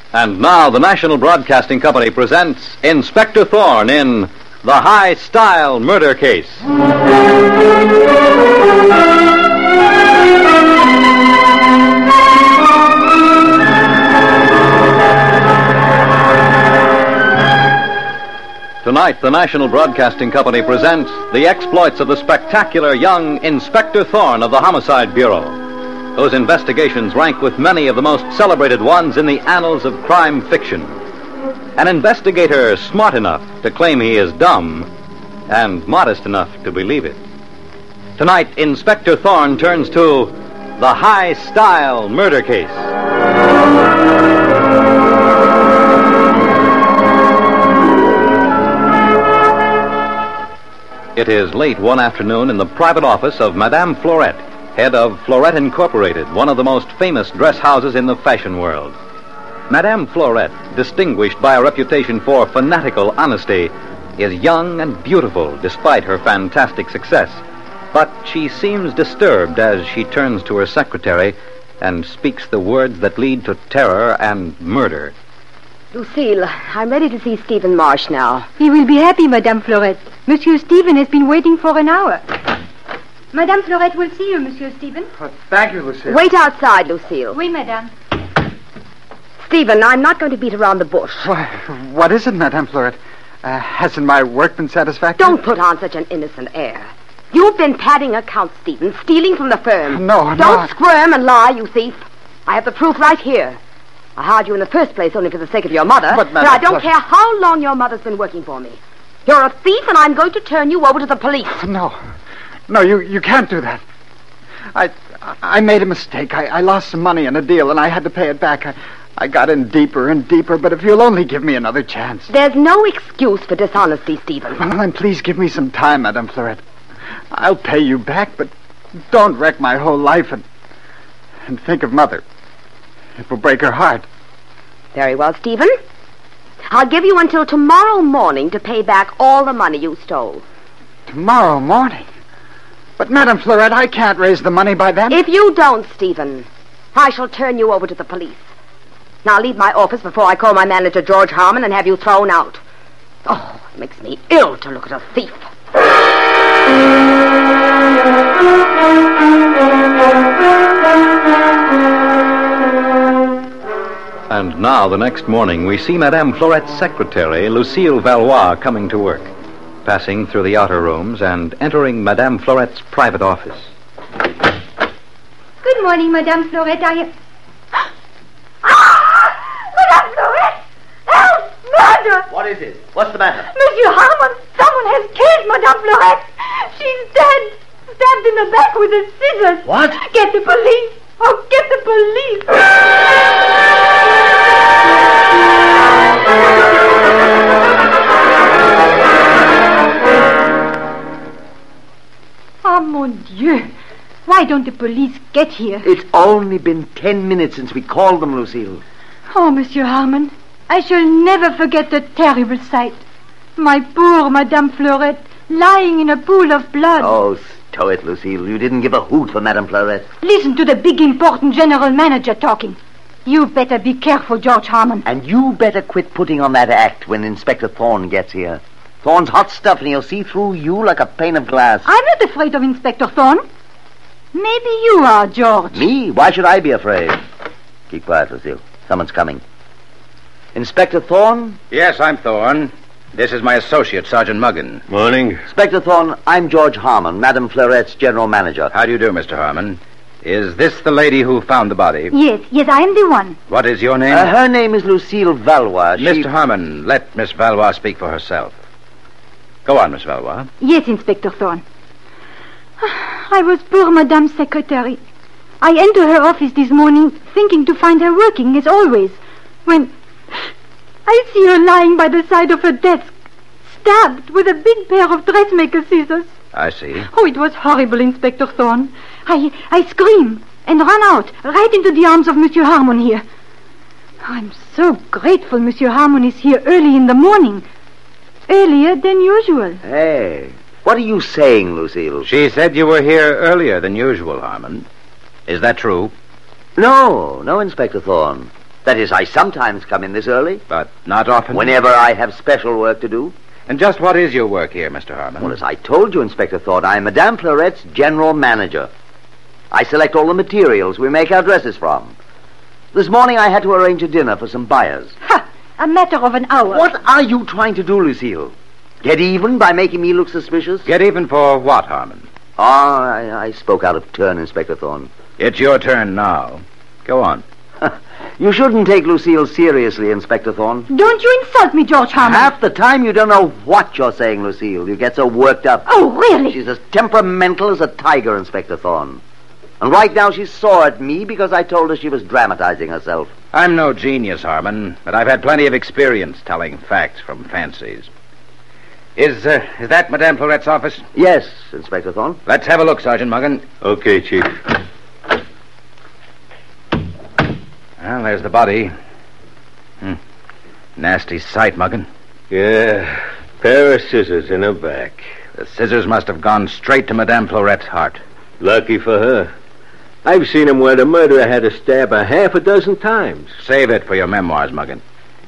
And now the National Broadcasting Company presents Inspector Thorne in The High Style Murder Case. Tonight, the National Broadcasting Company presents the exploits of the spectacular young Inspector Thorne of the Homicide Bureau, whose investigations rank with many of the most celebrated ones in the annals of crime fiction. An investigator smart enough to claim he is dumb and modest enough to believe it. Tonight, Inspector Thorne turns to The High Style Murder Case. It is late one afternoon in the private office of Madame Florette, head of Florette Incorporated, one of the most famous dress houses in the fashion world. Madame Florette, distinguished by a reputation for fanatical honesty, is young and beautiful despite her fantastic success. But she seems disturbed as she turns to her secretary and speaks the words that lead to terror and murder. Lucille, I'm ready to see Stephen Marsh now. He will be happy, Madame Florette. Monsieur Stephen has been waiting for an hour. Madame Florette will see you, Monsieur Stephen. Thank you, Lucille. Wait outside, Lucille. Oui, Madame. Stephen, I'm not going to beat around the bush. What is it, Madame Florette? Hasn't my work been satisfactory? Don't put on such an innocent air. You've been padding accounts, Stephen, stealing from the firm. No. Don't squirm and lie, you thief. I have the proof right here. I hired you in the first place only for the sake of your mother. But I don't care how long your mother's been working for me. You're a thief, and I'm going to turn you over to the police. No, you can't do that. I made a mistake. I lost some money in a deal, and I had to pay it back. I got in deeper and deeper, but if you'll only give me another chance. There's no excuse for dishonesty, Stephen. Well, then please give me some time, Madame Florette. I'll pay you back, but don't wreck my whole life and think of Mother. It will break her heart. Very well, Stephen. I'll give you until tomorrow morning to pay back all the money you stole. Tomorrow morning? But, Madame Florette, I can't raise the money by then. If you don't, Stephen, I shall turn you over to the police. Now leave my office before I call my manager, George Harmon, and have you thrown out. Oh, it makes me ill to look at a thief. And now, the next morning, we see Madame Florette's secretary, Lucille Valois, coming to work, passing through the outer rooms and entering Madame Florette's private office. Good morning, Madame Florette. Madame Florette! Help! Murder! What is it? What's the matter? Monsieur Harmon, someone has killed Madame Florette. She's dead. Stabbed in the back with a scissors. What? Get the police. Oh, get the police. Oh, mon Dieu. Why don't the police get here? It's only been 10 minutes since we called them, Lucille. Oh, Monsieur Harmon, I shall never forget the terrible sight. My poor Madame Florette lying in a pool of blood. Oh, stow it, Lucille. You didn't give a hoot for Madame Florette. Listen to the big, important general manager talking. You better be careful, George Harmon. And you better quit putting on that act when Inspector Thorne gets here. Thorne's hot stuff, and he'll see through you like a pane of glass. I'm not afraid of Inspector Thorne. Maybe you are, George. Me? Why should I be afraid? Keep quiet, Lucille. Someone's coming. Inspector Thorne? Yes, I'm Thorne. This is my associate, Sergeant Muggin. Morning. Inspector Thorne, I'm George Harmon, Madame Florette's general manager. How do you do, Mr. Harmon? Is this the lady who found the body? Yes, I am the one. What is your name? Her name is Lucille Valois. Mr. Harmon, let Miss Valois speak for herself. Go on, Miss Valois. Yes, Inspector Thorne. I was poor Madame's secretary. I entered her office this morning thinking to find her working as always, when I see her lying by the side of her desk, stabbed with a big pair of dressmaker scissors. I see. Oh, it was horrible, Inspector Thorne. I screamed and ran out, right into the arms of Monsieur Harmon here. I'm so grateful Monsieur Harmon is here early in the morning. Earlier than usual. Hey, what are you saying, Lucille? She said you were here earlier than usual, Harmon. Is that true? No, Inspector Thorne. That is, I sometimes come in this early. But not often? Whenever I have special work to do. And just what is your work here, Mr. Harmon? Well, as I told you, Inspector Thorne, I am Madame Florette's general manager. I select all the materials we make our dresses from. This morning I had to arrange a dinner for some buyers. Ha! A matter of an hour. What are you trying to do, Lucille? Get even by making me look suspicious? Get even for what, Harmon? Oh, I spoke out of turn, Inspector Thorne. It's your turn now. Go on. You shouldn't take Lucille seriously, Inspector Thorne. Don't you insult me, George Harmon. Half the time you don't know what you're saying, Lucille. You get so worked up. Oh, really? She's as temperamental as a tiger, Inspector Thorne. And right now she's sore at me because I told her she was dramatizing herself. I'm no genius, Harmon, but I've had plenty of experience telling facts from fancies. Is that Madame Florette's office? Yes, Inspector Thorne. Let's have a look, Sergeant Muggen. Okay, Chief. Well, there's the body. Nasty sight, Muggen. Yeah, pair of scissors in her back. The scissors must have gone straight to Madame Florette's heart. Lucky for her. I've seen him where the murderer had to stab her half a dozen times. Save it for your memoirs, Muggen.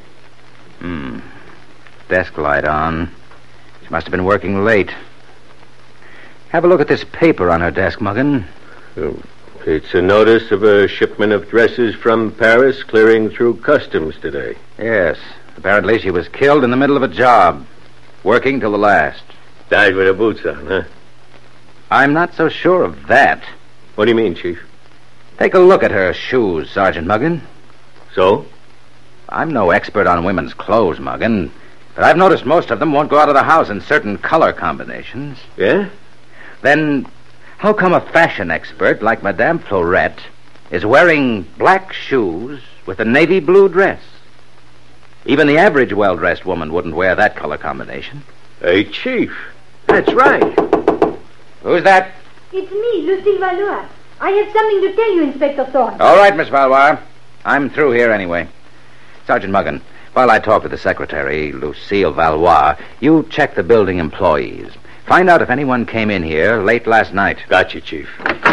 Desk light on. She must have been working late. Have a look at this paper on her desk, Muggen. It's a notice of a shipment of dresses from Paris clearing through customs today. Yes. Apparently she was killed in the middle of a job. Working till the last. Died with her boots on, huh? I'm not so sure of that. What do you mean, Chief? Take a look at her shoes, Sergeant Muggen. So? I'm no expert on women's clothes, Muggen, but I've noticed most of them won't go out of the house in certain color combinations. Yeah? Then how come a fashion expert like Madame Florette is wearing black shoes with a navy blue dress? Even the average well-dressed woman wouldn't wear that color combination. Hey, Chief. That's right. Who's that? It's me, Lucille Valois. I have something to tell you, Inspector Thorne. All right, Miss Valois. I'm through here anyway. Sergeant Muggen, while I talk with the secretary, Lucille Valois, you check the building employees. Find out if anyone came in here late last night. Gotcha, Chief.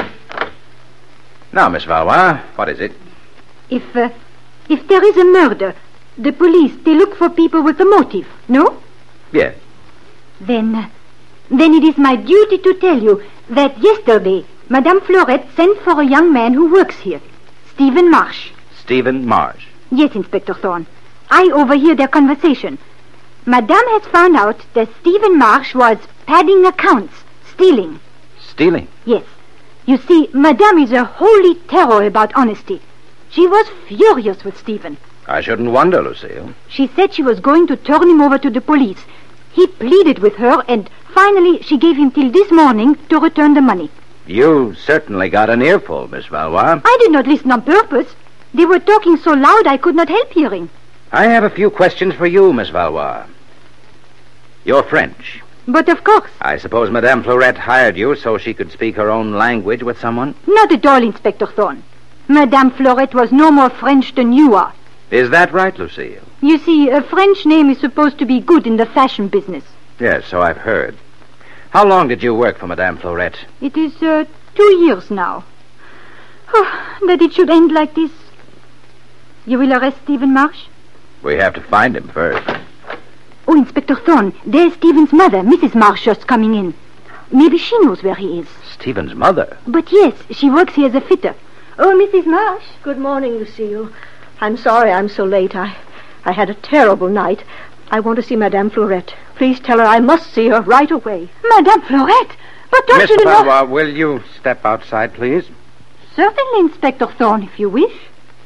Now, Miss Valois, what is it? If there is a murder, the police, they look for people with a motive, no? Yes. Then it is my duty to tell you that yesterday, Madame Florette sent for a young man who works here, Stephen Marsh. Stephen Marsh? Yes, Inspector Thorne. I overhear their conversation. Madame has found out that Stephen Marsh was padding accounts, stealing. Stealing? Yes. You see, Madame is a holy terror about honesty. She was furious with Stephen. I shouldn't wonder, Lucille. She said she was going to turn him over to the police. He pleaded with her, and finally she gave him till this morning to return the money. You certainly got an earful, Miss Valois. I did not listen on purpose. They were talking so loud I could not help hearing. I have a few questions for you, Miss Valois. You're French. But of course. I suppose Madame Florette hired you so she could speak her own language with someone? Not at all, Inspector Thorne. Madame Florette was no more French than you are. Is that right, Lucille? You see, a French name is supposed to be good in the fashion business. Yes, so I've heard. How long did you work for Madame Florette? It is 2 years now. Oh, that it should end like this. You will arrest Stephen Marsh? We have to find him first. Oh, Inspector Thorne, there's Stephen's mother, Mrs. Marsh, just coming in. Maybe she knows where he is. Stephen's mother? But yes, she works here as a fitter. Oh, Mrs. Marsh. Good morning, Lucille. I'm sorry I'm so late. I had a terrible night. I want to see Madame Florette. Please tell her I must see her right away. Madame Florette? But don't Miss you know... Valois, will you step outside, please? Certainly, Inspector Thorne, if you wish.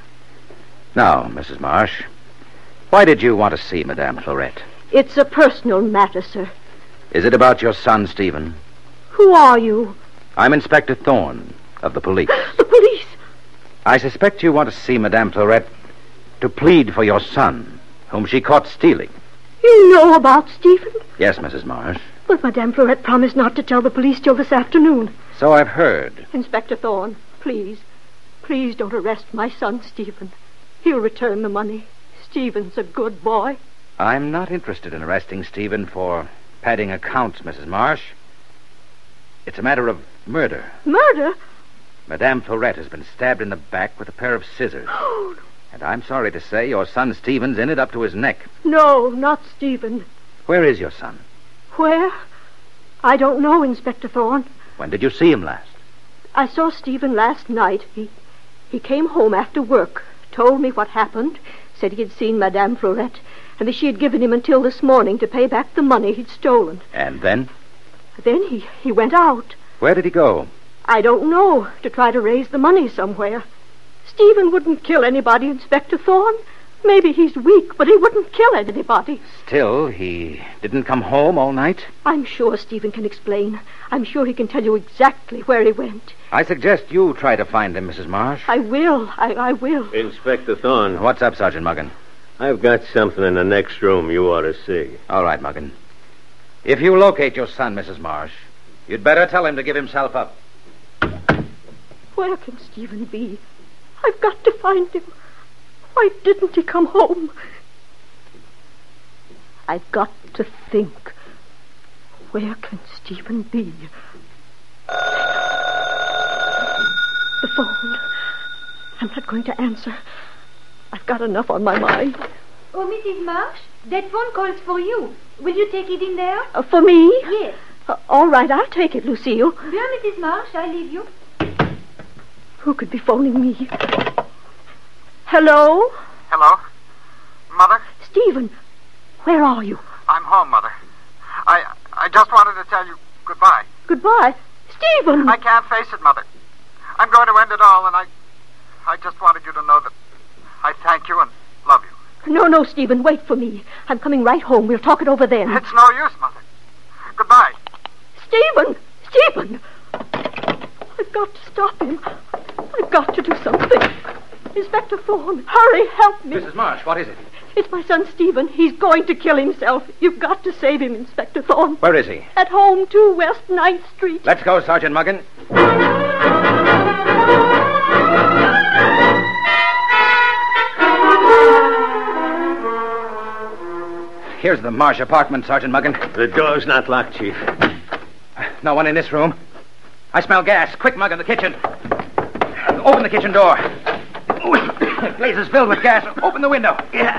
Now, Mrs. Marsh, why did you want to see Madame Florette? It's a personal matter, sir. Is it about your son, Stephen? Who are you? I'm Inspector Thorne of the police. The police? I suspect you want to see Madame Florette to plead for your son, whom she caught stealing. You know about Stephen? Yes, Mrs. Marsh. But Madame Florette promised not to tell the police till this afternoon. So I've heard. Inspector Thorne, please don't arrest my son, Stephen. He'll return the money. Stephen's a good boy. I'm not interested in arresting Stephen for padding accounts, Mrs. Marsh. It's a matter of murder. Murder? Madame Florette has been stabbed in the back with a pair of scissors. Oh, And I'm sorry to say your son Stephen's in it up to his neck. No, not Stephen. Where is your son? Where? I don't know, Inspector Thorne. When did you see him last? I saw Stephen last night. He came home after work, told me what happened, said he had seen Madame Florette, and that she had given him until this morning to pay back the money he'd stolen. And then? Then he went out. Where did he go? I don't know, to try to raise the money somewhere. Stephen wouldn't kill anybody, Inspector Thorne. Maybe he's weak, but he wouldn't kill anybody. Still, he didn't come home all night? I'm sure Stephen can explain. I'm sure he can tell you exactly where he went. I suggest you try to find him, Mrs. Marsh. I will. I will. Inspector Thorne. What's up, Sergeant Muggin? I've got something in the next room you ought to see. All right, Muggin. If you locate your son, Mrs. Marsh, you'd better tell him to give himself up. Where can Stephen be? I've got to find him. Why didn't he come home? I've got to think. Where can Stephen be? The phone. I'm not going to answer. I've got enough on my mind. Oh, Mrs. Marsh, that phone call's for you. Will you take it in there? For me? Yes. All right, I'll take it, Lucille. Well, Mrs. Marsh, I leave you. Who could be phoning me? Hello? Hello? Mother? Stephen, where are you? I'm home, Mother. I just wanted to tell you goodbye. Goodbye. Stephen! I can't face it, Mother. I'm going to end it all, and I just wanted you to know that I thank you and love you. No, Stephen, wait for me. I'm coming right home. We'll talk it over then. It's no use, Mother. Goodbye. Stephen! I've got to stop him. I've got to do something. Inspector Thorne, hurry, help me. Mrs. Marsh, what is it? It's my son, Stephen. He's going to kill himself. You've got to save him, Inspector Thorne. Where is he? At home, 2 West 9th Street. Let's go, Sergeant Muggin. Here's the Marsh apartment, Sergeant Muggin. The door's not locked, Chief. No one in this room. I smell gas. Quick, Muggin, the kitchen. Open the kitchen door. The place is filled with gas. Open the window.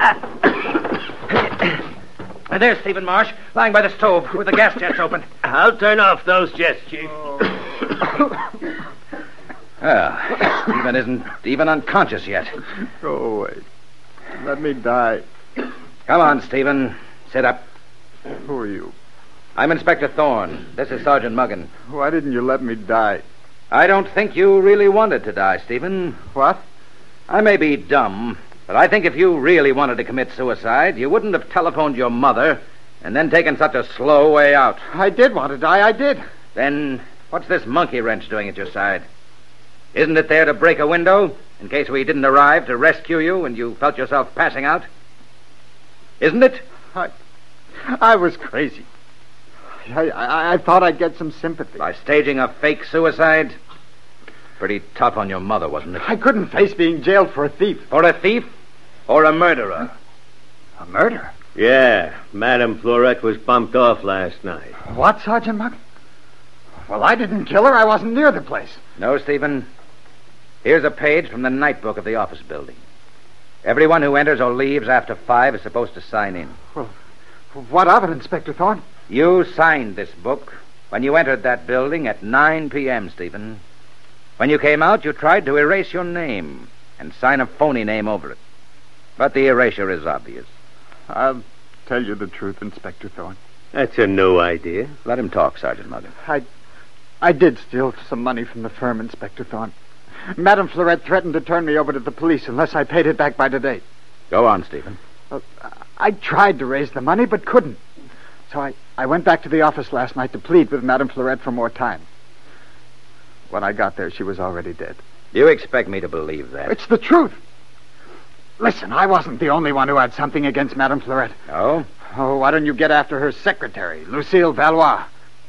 And there's Stephen Marsh, lying by the stove with the gas jets open. I'll turn off those jets, Chief. Well, Stephen isn't even unconscious yet. Go away. Let me die. Come on, Stephen. Sit up. Who are you? I'm Inspector Thorne. This is Sergeant Muggin. Why didn't you let me die? I don't think you really wanted to die, Stephen. What? I may be dumb, but I think if you really wanted to commit suicide, you wouldn't have telephoned your mother and then taken such a slow way out. I did want to die. I did. Then what's this monkey wrench doing at your side? Isn't it there to break a window in case we didn't arrive to rescue you and you felt yourself passing out? Isn't it? I was crazy. I thought I'd get some sympathy. By staging a fake suicide? Pretty tough on your mother, wasn't it? I couldn't face being jailed for a thief. For a thief or a murderer? A murder? Yeah, Madame Florette was bumped off last night. What, Sergeant Muggin? Well, I didn't kill her. I wasn't near the place. No, Stephen. Here's a page from the night book of the office building. Everyone who enters or leaves after 5 is supposed to sign in. Well, what of it, Inspector Thorne? You signed this book when you entered that building at 9 p.m., Stephen. When you came out, you tried to erase your name and sign a phony name over it. But the erasure is obvious. I'll tell you the truth, Inspector Thorne. That's a new idea. Let him talk, Sergeant Muggin. I did steal some money from the firm, Inspector Thorne. Madame Florette threatened to turn me over to the police unless I paid it back by today. Go on, Stephen. I tried to raise the money, but couldn't. So I went back to the office last night to plead with Madame Florette for more time. When I got there, she was already dead. You expect me to believe that? It's the truth. Listen, I wasn't the only one who had something against Madame Florette. No? Oh, why don't you get after her secretary, Lucille Valois?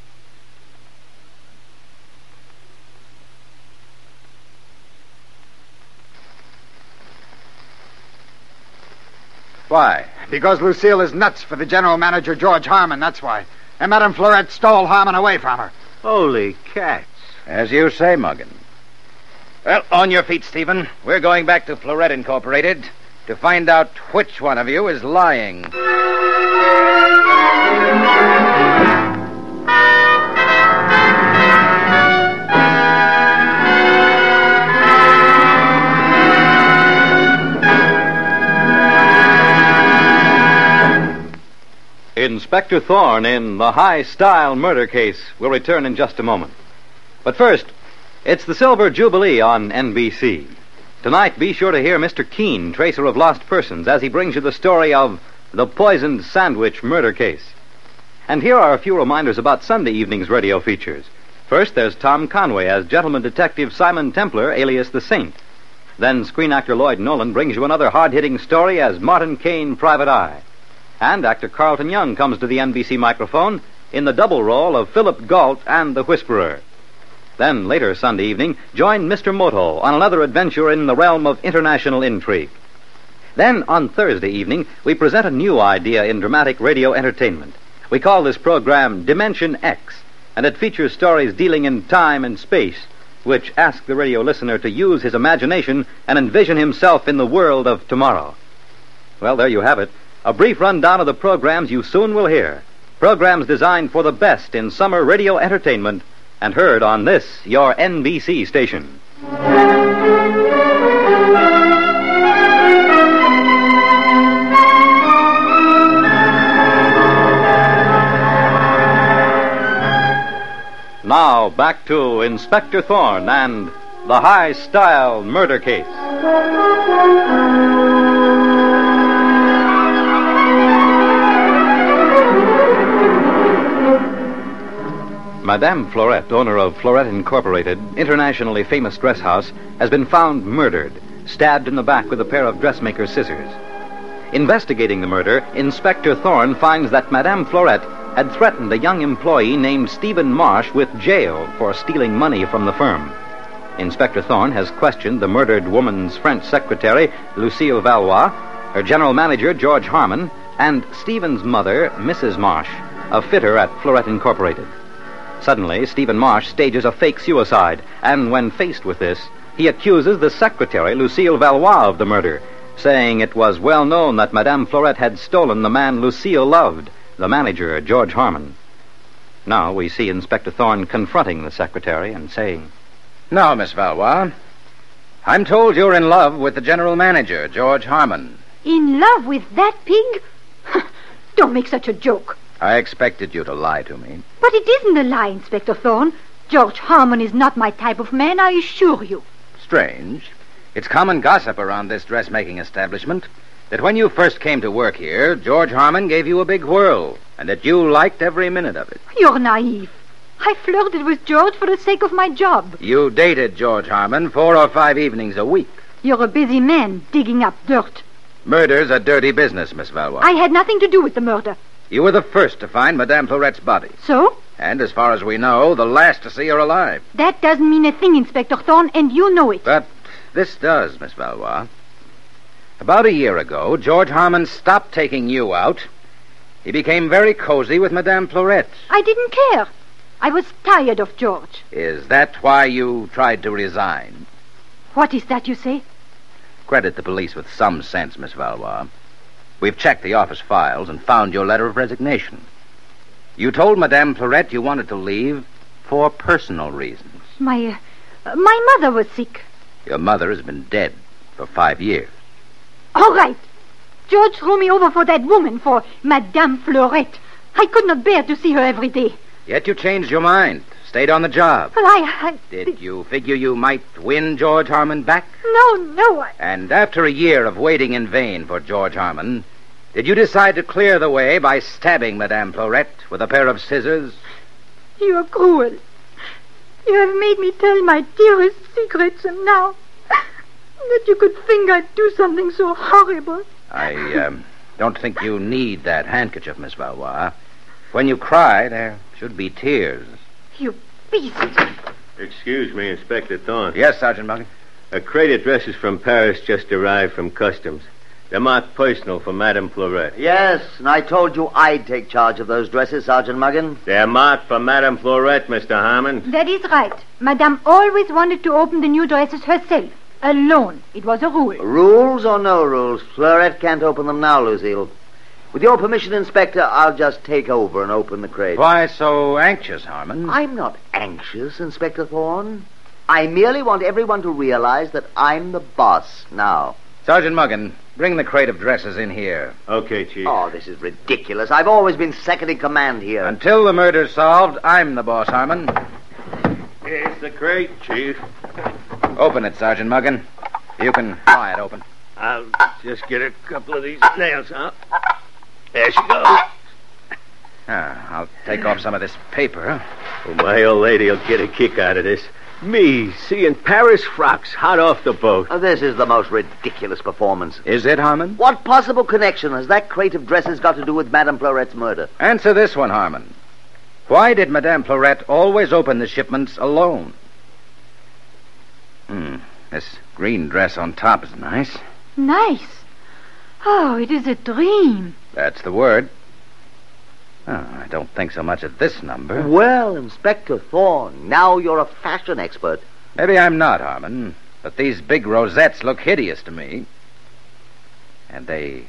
Why? Because Lucille is nuts for the general manager, George Harmon, that's why. And Madame Florette stole Harmon away from her. Holy cats. As you say, Muggin. Well, on your feet, Stephen. We're going back to Florette Incorporated to find out which one of you is lying. Inspector Thorne in the high-style murder case will return in just a moment. But first, it's the Silver Jubilee on NBC. Tonight, be sure to hear Mr. Keene, tracer of lost persons, as he brings you the story of the poisoned sandwich murder case. And here are a few reminders about Sunday evening's radio features. First, there's Tom Conway as gentleman detective Simon Templar, alias the Saint. Then screen actor Lloyd Nolan brings you another hard-hitting story as Martin Kane, Private Eye. And actor Carlton Young comes to the NBC microphone in the double role of Philip Galt and the Whisperer. Then, later Sunday evening, join Mr. Moto on another adventure in the realm of international intrigue. Then, on Thursday evening, we present a new idea in dramatic radio entertainment. We call this program Dimension X, and it features stories dealing in time and space, which ask the radio listener to use his imagination and envision himself in the world of tomorrow. Well, there you have it. A brief rundown of the programs you soon will hear. Programs designed for the best in summer radio entertainment and heard on this, your NBC station. Now, back to Inspector Thorne and the high-style murder case. Madame Florette, owner of Florette Incorporated, internationally famous dress house, has been found murdered, stabbed in the back with a pair of dressmaker's scissors. Investigating the murder, Inspector Thorne finds that Madame Florette had threatened a young employee named Stephen Marsh with jail for stealing money from the firm. Inspector Thorne has questioned the murdered woman's French secretary, Lucille Valois, her general manager, George Harmon, and Stephen's mother, Mrs. Marsh, a fitter at Florette Incorporated. Suddenly, Stephen Marsh stages a fake suicide, and when faced with this, he accuses the secretary, Lucille Valois, of the murder, saying it was well known that Madame Florette had stolen the man Lucille loved, the manager, George Harmon. Now we see Inspector Thorne confronting the secretary and saying, Now, Miss Valois, I'm told you're in love with the general manager, George Harmon. In love with that pig? Don't make such a joke. I expected you to lie to me. But it isn't a lie, Inspector Thorne. George Harmon is not my type of man, I assure you. Strange. It's common gossip around this dressmaking establishment that when you first came to work here, George Harmon gave you a big whirl, and that you liked every minute of it. You're naive. I flirted with George for the sake of my job. You dated George Harmon 4 or 5 evenings a week. You're a busy man digging up dirt. Murder's a dirty business, Miss Valois. I had nothing to do with the murder. You were the first to find Madame Florette's body. So? And as far as we know, the last to see her alive. That doesn't mean a thing, Inspector Thorne, and you know it. But this does, Miss Valois. About a year ago, George Harmon stopped taking you out. He became very cozy with Madame Florette. I didn't care. I was tired of George. Is that why you tried to resign? What is that you say? Credit the police with some sense, Miss Valois. We've checked the office files and found your letter of resignation. You told Madame Florette you wanted to leave for personal reasons. My mother was sick. Your mother has been dead for 5 years. All right. George threw me over for that woman, for Madame Florette. I could not bear to see her every day. Yet you changed your mind, stayed on the job. Well, Did you figure you might win George Harmon back? No. And after a year of waiting in vain for George Harmon, did you decide to clear the way by stabbing Madame Florette with a pair of scissors? You are cruel. You have made me tell my dearest secrets, and now that you could think I'd do something so horrible. I don't think you need that handkerchief, Miss Valois. When you cry, there should be tears. You beast. Excuse me, Inspector Thorne. Yes, Sergeant Mulligan. A crate of dresses from Paris just arrived from customs. They're marked personal for Madame Florette. Yes, and I told you I'd take charge of those dresses, Sergeant Muggin. They're marked for Madame Florette, Mr. Harmon. That is right. Madame always wanted to open the new dresses herself, alone. It was a rule. Rules or no rules, Florette can't open them now, Lucille. With your permission, Inspector, I'll just take over and open the crate. Why so anxious, Harmon? I'm not anxious, Inspector Thorne. I merely want everyone to realize that I'm the boss now. Sergeant Muggin, bring the crate of dresses in here. Okay, Chief. Oh, this is ridiculous. I've always been second in command here. Until the murder's solved, I'm the boss, Harmon. Here's the crate, Chief. Open it, Sergeant Muggin. You can pry it open. I'll just get a couple of these nails out. There she goes. I'll take off some of this paper. Well, my old lady'll get a kick out of this. Me seeing Paris frocks hot off the boat. This is the most ridiculous performance. Is it, Harmon? What possible connection has that crate of dresses got to do with Madame Florette's murder? Answer this one, Harmon. Why did Madame Florette always open the shipments alone? This green dress on top is nice. Nice. Oh, it is a dream. That's the word. Oh, I don't think so much of this number. Well, Inspector Thorne, now you're a fashion expert. Maybe I'm not, Harmon, but these big rosettes look hideous to me. And they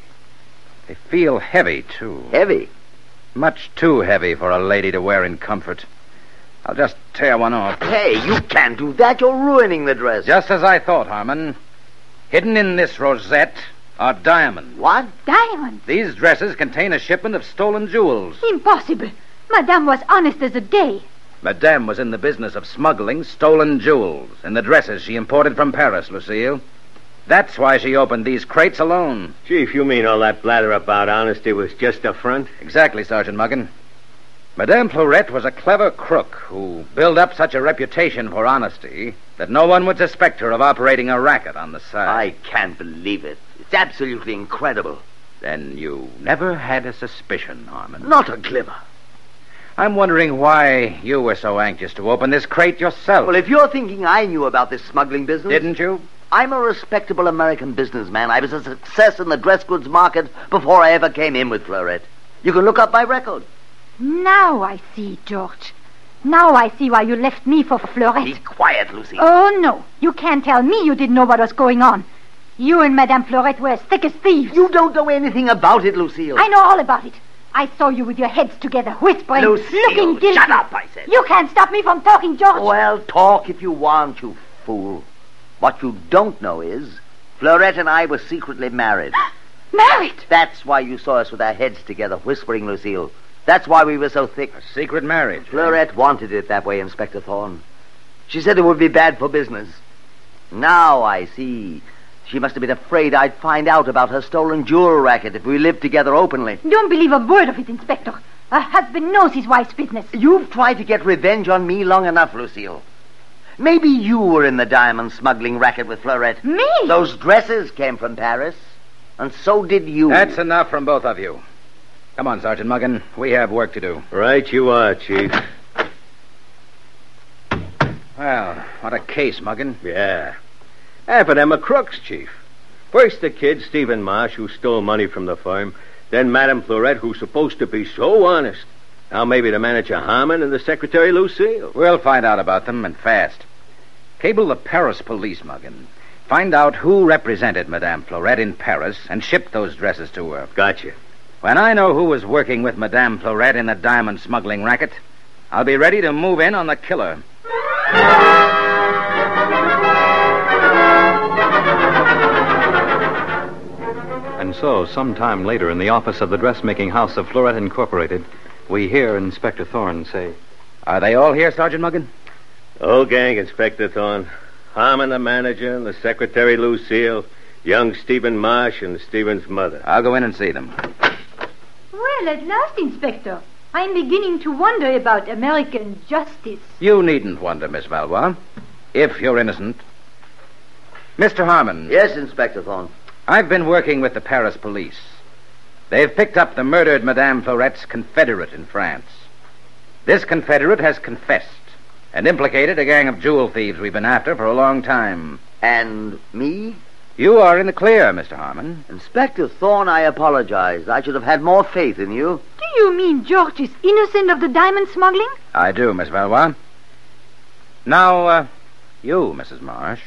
feel heavy, too. Heavy? Much too heavy for a lady to wear in comfort. I'll just tear one off. Hey, you can't do that. You're ruining the dress. Just as I thought, Harmon. Hidden in this rosette are diamonds. What? Diamonds? These dresses contain a shipment of stolen jewels. Impossible. Madame was honest as the day. Madame was in the business of smuggling stolen jewels in the dresses she imported from Paris, Lucille. That's why she opened these crates alone. Chief, you mean all that blather about honesty was just a front? Exactly, Sergeant Muggin. Madame Florette was a clever crook who built up such a reputation for honesty that no one would suspect her of operating a racket on the side. I can't believe it. It's absolutely incredible. Then you never had a suspicion, Harmon? Not a glimmer. I'm wondering why you were so anxious to open this crate yourself. Well, if you're thinking I knew about this smuggling business... Didn't you? I'm a respectable American businessman. I was a success in the dress goods market before I ever came in with Florette. You can look up my record. Now I see, George. Now I see why you left me for Florette. Be quiet, Lucy. Oh, no. You can't tell me you didn't know what was going on. You and Madame Florette were as thick as thieves. You don't know anything about it, Lucille. I know all about it. I saw you with your heads together, whispering, Lucille, looking guilty. shut up, I said. You can't stop me from talking, George. Well, talk if you want, you fool. What you don't know is Florette and I were secretly married. Married? That's why you saw us with our heads together, whispering, Lucille. That's why we were so thick. A secret marriage. Florette wanted it that way, Inspector Thorne. She said it would be bad for business. Now I see. She must have been afraid I'd find out about her stolen jewel racket if we lived together openly. Don't believe a word of it, Inspector. Her husband knows his wife's business. You've tried to get revenge on me long enough, Lucille. Maybe you were in the diamond smuggling racket with Florette. Me? Those dresses came from Paris, and so did you. That's enough from both of you. Come on, Sergeant Muggin. We have work to do. Right you are, Chief. Well, what a case, Muggin. Yeah. Half of them are crooks, Chief. First the kid, Stephen Marsh, who stole money from the firm. Then Madame Florette, who's supposed to be so honest. Now maybe the manager Harmon and the secretary Lucille. We'll find out about them, and fast. Cable the Paris police, Muggin. Find out who represented Madame Florette in Paris and shipped those dresses to her. Gotcha. When I know who was working with Madame Florette in the diamond smuggling racket, I'll be ready to move in on the killer. And so, sometime later, in the office of the dressmaking house of Florette Incorporated, we hear Inspector Thorne say, Are they all here, Sergeant Muggin? Whole gang, Inspector Thorne. Harmon, the manager, and the secretary Lucille, young Stephen Marsh, and Stephen's mother. I'll go in and see them. Well, at last, Inspector. I'm beginning to wonder about American justice. You needn't wonder, Miss Valois, if you're innocent. Mr. Harmon. Yes, Inspector Thorne. I've been working with the Paris police. They've picked up the murdered Madame Florette's confederate in France. This confederate has confessed and implicated a gang of jewel thieves we've been after for a long time. And me? You are in the clear, Mr. Harmon. Inspector Thorne, I apologize. I should have had more faith in you. Do you mean George is innocent of the diamond smuggling? I do, Miss Valois. Now, you, Mrs. Marsh.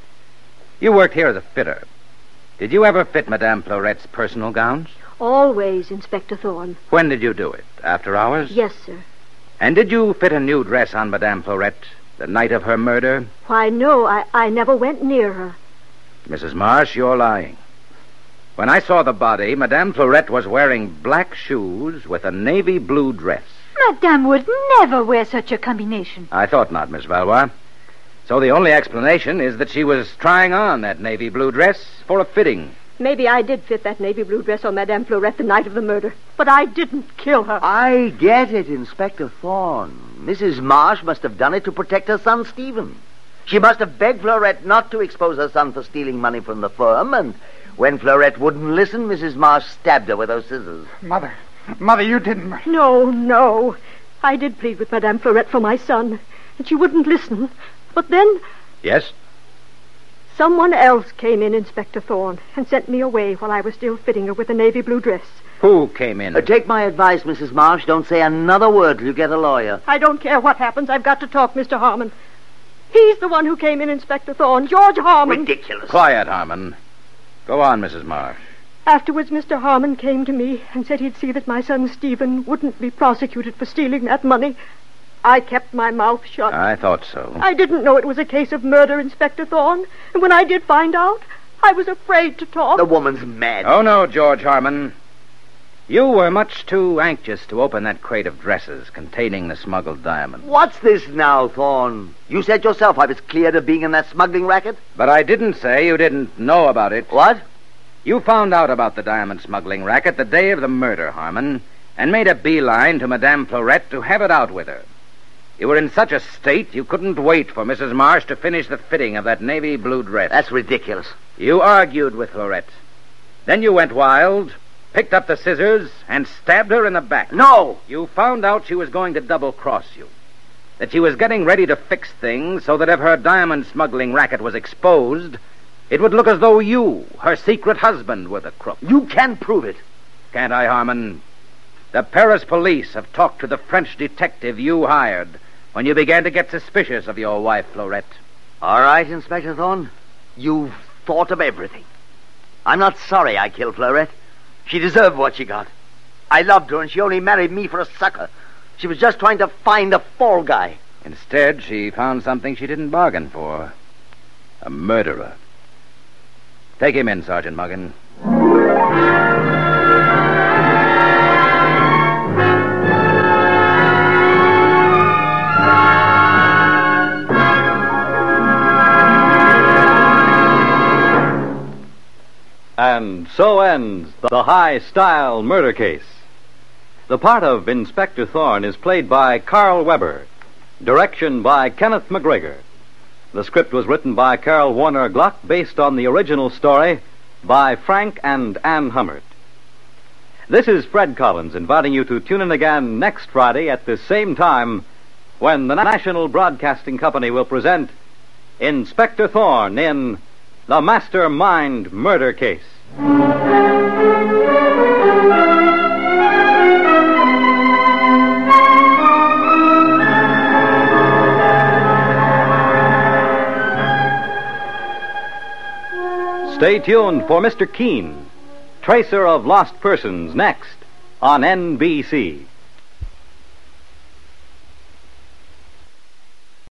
You worked here as a fitter. Did you ever fit Madame Florette's personal gowns? Always, Inspector Thorne. When did you do it? After hours? Yes, sir. And did you fit a new dress on Madame Florette the night of her murder? Why, no, I never went near her. Mrs. Marsh, you're lying. When I saw the body, Madame Florette was wearing black shoes with a navy blue dress. Madame would never wear such a combination. I thought not, Miss Valois. So the only explanation is that she was trying on that navy blue dress for a fitting. Maybe I did fit that navy blue dress on Madame Florette the night of the murder, but I didn't kill her. I get it, Inspector Thorne. Mrs. Marsh must have done it to protect her son, Stephen. She must have begged Florette not to expose her son for stealing money from the firm, and when Florette wouldn't listen, Mrs. Marsh stabbed her with those scissors. Mother, you didn't murder. No. I did plead with Madame Florette for my son, and she wouldn't listen. But then... Yes? Someone else came in, Inspector Thorne, and sent me away while I was still fitting her with a navy blue dress. Who came in? Take my advice, Mrs. Marsh. Don't say another word till you get a lawyer. I don't care what happens. I've got to talk, Mr. Harmon. He's the one who came in, Inspector Thorne. George Harmon. Ridiculous. Quiet, Harmon. Go on, Mrs. Marsh. Afterwards, Mr. Harmon came to me and said he'd see that my son Stephen wouldn't be prosecuted for stealing that money. I kept my mouth shut. I thought so. I didn't know it was a case of murder, Inspector Thorne. And when I did find out, I was afraid to talk. The woman's mad. Oh, no, George Harmon. You were much too anxious to open that crate of dresses containing the smuggled diamond. What's this now, Thorne? You said yourself I was cleared of being in that smuggling racket. But I didn't say you didn't know about it. What? You found out about the diamond smuggling racket the day of the murder, Harmon, and made a beeline to Madame Florette to have it out with her. You were in such a state you couldn't wait for Mrs. Marsh to finish the fitting of that navy blue dress. That's ridiculous. You argued with Florette. Then you went wild, picked up the scissors, and stabbed her in the back. No! You found out she was going to double-cross you. That she was getting ready to fix things so that if her diamond smuggling racket was exposed, it would look as though you, her secret husband, were the crook. You can prove it. Can't I, Harmon? The Paris police have talked to the French detective you hired when you began to get suspicious of your wife, Florette. All right, Inspector Thorne. You've thought of everything. I'm not sorry I killed Florette. She deserved what she got. I loved her, and she only married me for a sucker. She was just trying to find a fall guy. Instead, she found something she didn't bargain for. A murderer. Take him in, Sergeant Muggin. And so ends the high-style murder case. The part of Inspector Thorne is played by Carl Weber. Direction by Kenneth McGregor. The script was written by Carol Warner Gluck based on the original story by Frank and Ann Hummert. This is Fred Collins inviting you to tune in again next Friday at the same time when the National Broadcasting Company will present Inspector Thorne in The Mastermind Murder Case. Stay tuned for Mr. Keene, Tracer of Lost Persons, next on NBC.